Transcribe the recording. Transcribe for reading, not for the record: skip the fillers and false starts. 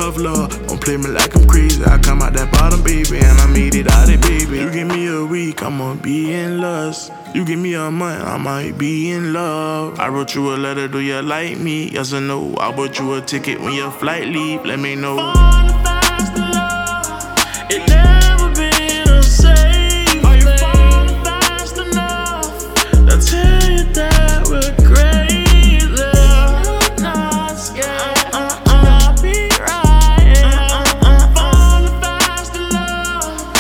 tough love. Don't play me like I'm crazy. I come out that bottom, baby, and I made it out it, baby. You give me a week, I'ma be in lust. You give me a month, I might be in love. I wrote you a letter, do you like me? Yes or no? I bought you a ticket when your flight leave, let me know.